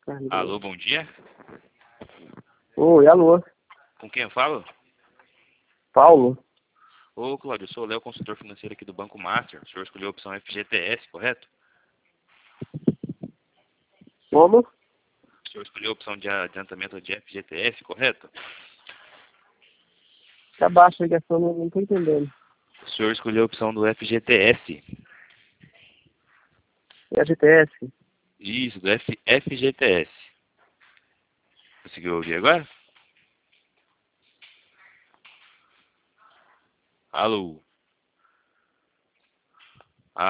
Carne Alô, grossa. bom dia. Oi, alô. Com quem eu falo? Paulo? Ô, Cláudio, eu sou o Léo, consultor financeiro aqui do Banco Master. O senhor escolheu a opção FGTS, correto? Como? O senhor escolheu a opção de adiantamento de FGTS, correto? Tá baixa a ligação, não tô entendendo. O senhor escolheu a opção do FGTS. É a GTS? Isso, do FGTS. Conseguiu ouvir agora? Alô?